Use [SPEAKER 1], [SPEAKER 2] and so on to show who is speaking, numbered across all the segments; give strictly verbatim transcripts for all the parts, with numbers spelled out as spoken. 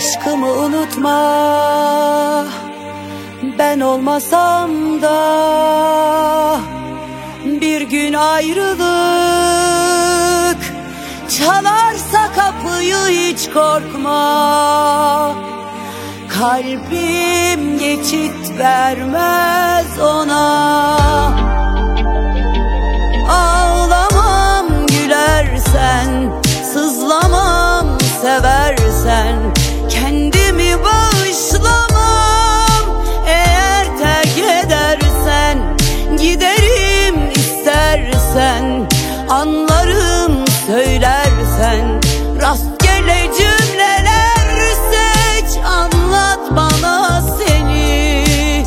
[SPEAKER 1] Aşkımı unutma, ben olmasam da bir gün ayrılık çalarsa kapıyı hiç korkma. Kalbim geçit vermez ona. Ağlamam gülersen, sızlamam seversen, kendimi bağışlamam. Eğer terk edersen, giderim istersen, anlarım söylersen. Rastgele cümleler seç, anlat bana seni.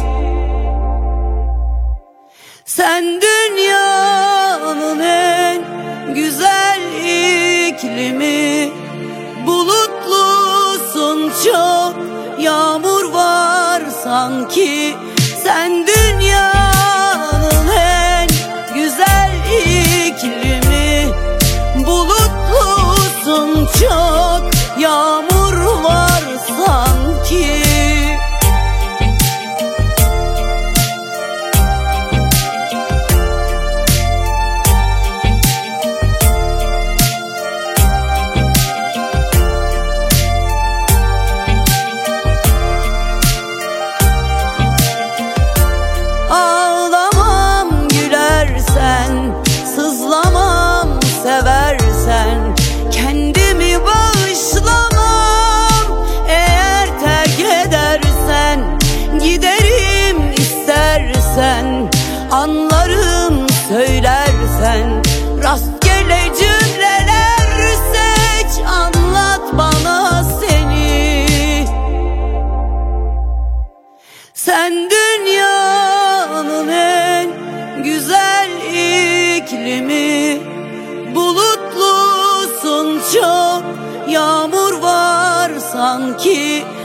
[SPEAKER 1] Sen dünyanın en güzel iklimi, bulutlusun çok, yağmur var sanki. Sen dünyanın en güzel iklimi, bulutlusun çok, yağmur var sanki. Ağlamam gülersen, sızlamam seversen, kendimi bağışlamam. Eğer terk edersen, giderim istersen, anlarım söylersen. Rastgele cümleler seç, anlat bana seni. Sen dünyanın en güzel iklimi, bulutlusun çok, yağmur var sanki.